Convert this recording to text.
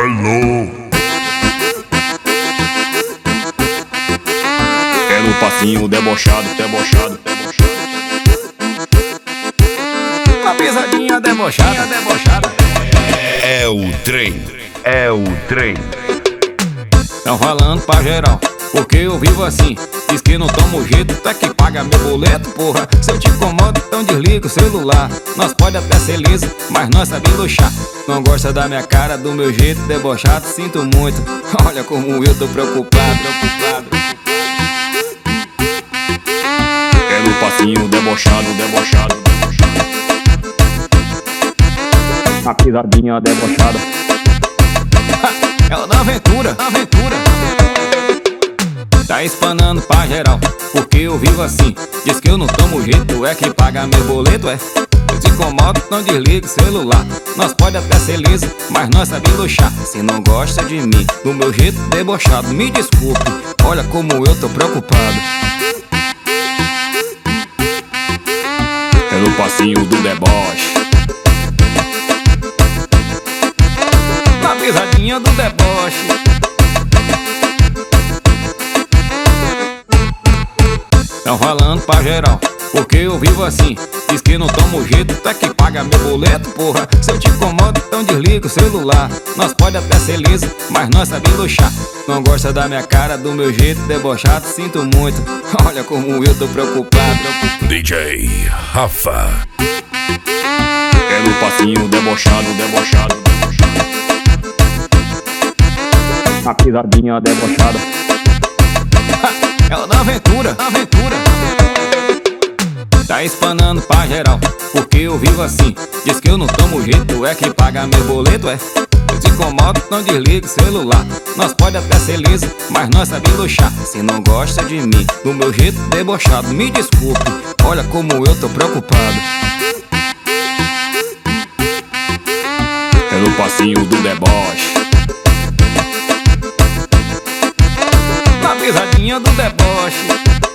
Alô. É no passinho debochado, debochado, debochado. A pisadinha debochada, debochada. É o trem, é o trem. Tão falando pra geral, porque eu vivo assim. Diz que não tomo jeito, tá que paga meu boleto, porra. Se eu te incomodo, então desliga o celular. Nós pode até ser liso, mas nós sabemos luxar. Não gosta da minha cara, do meu jeito debochado, sinto muito. Olha como eu tô preocupado, preocupado. É no passinho debochado, debochado, debochado. A pisadinha debochada. É o da aventura, aventura. Tá espanando pra geral, porque eu vivo assim. Diz que eu não tomo jeito, é que paga meu boleto, é. Eu te incomodo, não desliga o celular. Nós pode até ser liso, mas nós sabemos luxar. Se não gosta de mim, do meu jeito debochado, me desculpe, olha como eu tô preocupado. É no passinho do deboche. Na pisadinha do deboche. Tão falando pra geral, porque eu vivo assim. Diz que não tomo jeito, tá que paga meu boleto, porra. Se eu te incomodo, então desliga o celular. Nós pode até ser liso, mas nós sabemos luxar. Não gosta da minha cara, do meu jeito debochado, sinto muito. Olha como eu tô preocupado, preocupado. DJ Rafa. É no passinho debochado, debochado, debochado. A pisadinha debochada. É o da aventura, aventura. Tá espanando pra geral, porque eu vivo assim. Diz que eu não tomo jeito, é que paga meu boleto, é. Eu te incomodo, não desliga o celular. Nós pode até ser liso, mas nós sabemos luxar. Se não gosta de mim, do meu jeito debochado, me desculpe, olha como eu tô preocupado. É no passinho do deboche. Na pisadinha do deboche.